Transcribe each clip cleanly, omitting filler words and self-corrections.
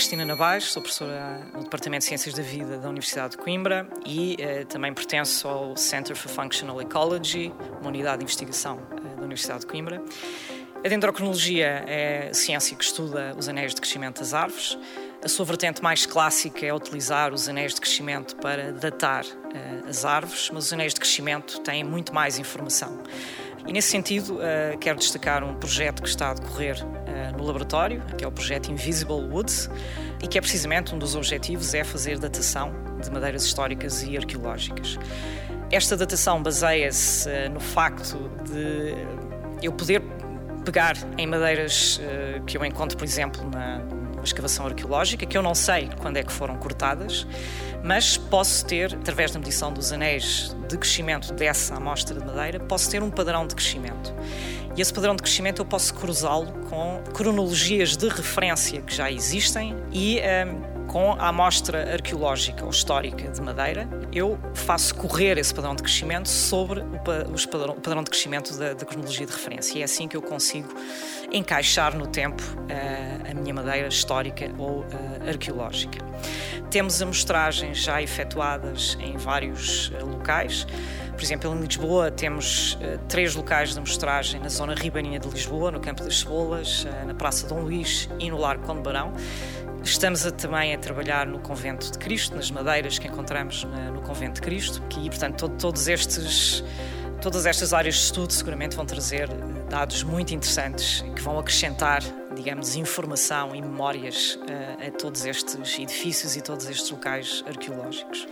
Cristina Nabais, sou professora no Departamento de Ciências da Vida da Universidade de Coimbra e também pertenço ao Center for Functional Ecology, uma unidade de investigação da Universidade de Coimbra. A dendrocronologia é a ciência que estuda os anéis de crescimento das árvores. A sua vertente mais clássica é utilizar os anéis de crescimento para datar as árvores, mas os anéis de crescimento têm muito mais informação. E nesse sentido, quero destacar um projeto que está a decorrer no laboratório, que é o projeto Invisible Woods, e que é precisamente um dos objetivos é fazer datação de madeiras históricas e arqueológicas. Esta datação baseia-se no facto de eu poder pegar em madeiras que eu encontro, por exemplo, na escavação arqueológica, que eu não sei quando é que foram cortadas, mas posso ter, através da medição dos anéis de crescimento dessa amostra de madeira, posso ter um padrão de crescimento. E esse padrão de crescimento eu posso cruzá-lo com cronologias de referência que já existem e com a amostra arqueológica ou histórica de madeira, eu faço correr esse padrão de crescimento sobre o padrão de crescimento da cronologia de referência. E é assim que eu consigo encaixar no tempo a minha madeira histórica ou arqueológica. Temos amostragens já efetuadas em vários locais. Por exemplo, em Lisboa temos 3 locais de amostragem na zona ribeirinha de Lisboa, no Campo das Cebolas, na Praça Dom Luís e no Largo Conde Barão. Estamos também a trabalhar no Convento de Cristo, nas madeiras que encontramos no Convento de Cristo, e, portanto, todas estas áreas de estudo seguramente vão trazer dados muito interessantes que vão acrescentar, digamos, informação e memórias a todos estes edifícios e todos estes locais arqueológicos.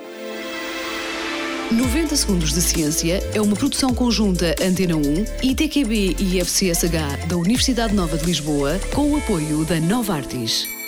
90 Segundos de Ciência é uma produção conjunta Antena 1, ITQB e FCSH da Universidade Nova de Lisboa, com o apoio da Novartis.